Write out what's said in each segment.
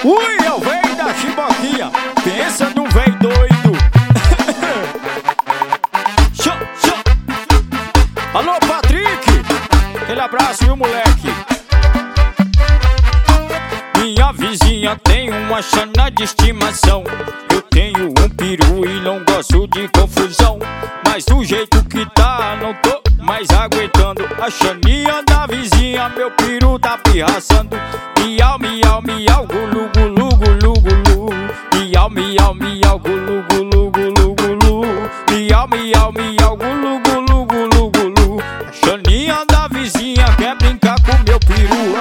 Ui, é o véi da Chiboquinha. Pensa num véi doido. Alô, Patrick. Aquele abraço, viu, moleque? Minha vizinha tem uma xana de estimação. Eu tenho um peru e não gosto de confusão. Mas do jeito que tá, não tô mais aguentando a xaninha da vizinha, meu peru tá pirraçando. Miau, miau, miau, gulu, gulu, gulu, gulu. Miau, miau, miau, gulu, gulu, gulu, gulu. Miau, miau, miau, gulu, gulu, gulu, gulu. A xaninha da vizinha quer brincar com meu peru.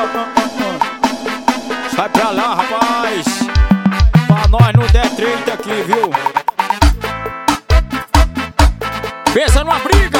Sai pra lá, rapaz, pra nós não der treta aqui, viu? Pensa numa briga.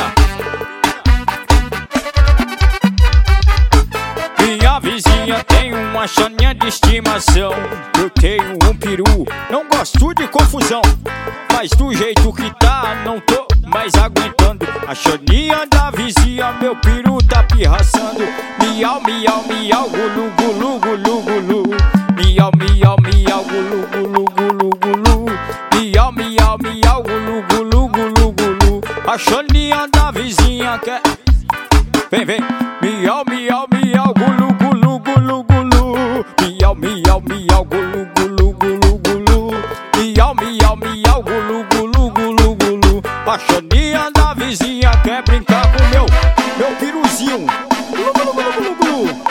Minha vizinha tem uma xaninha de estimação. Eu tenho um peru, não gosto de confusão. Mas do jeito que tá, não tô mais aguentando a xaninha da vizinha, meu peru tá pirraçando. Miau, miau, miau, gulu, gulu, gulu, gulu. Miau, miau, miau, gulu, gulu, gulu, gulu. Miau, miau, miau, gulu, gulu, gulu, gulu. A xaninha da vizinha quer... Vem, vem. Miau, miau, miau, gulu, gulu, gulu, gulu. Miau, miau, miau, gulu, gulu, gulu, gulu. Miau, miau, miau, gulu, gulu, gulu, gulu. A xaninha da vizinha quer brincar com meu piruzinho. Gulu, gulu, gulu, gulu, gulu.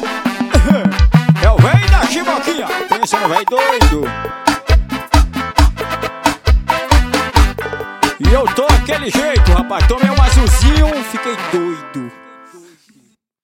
É o véi da Chiboquinha. Pensa no véi doido. E eu tô daquele jeito, rapaz. Tomei um azulzinho, fiquei doido.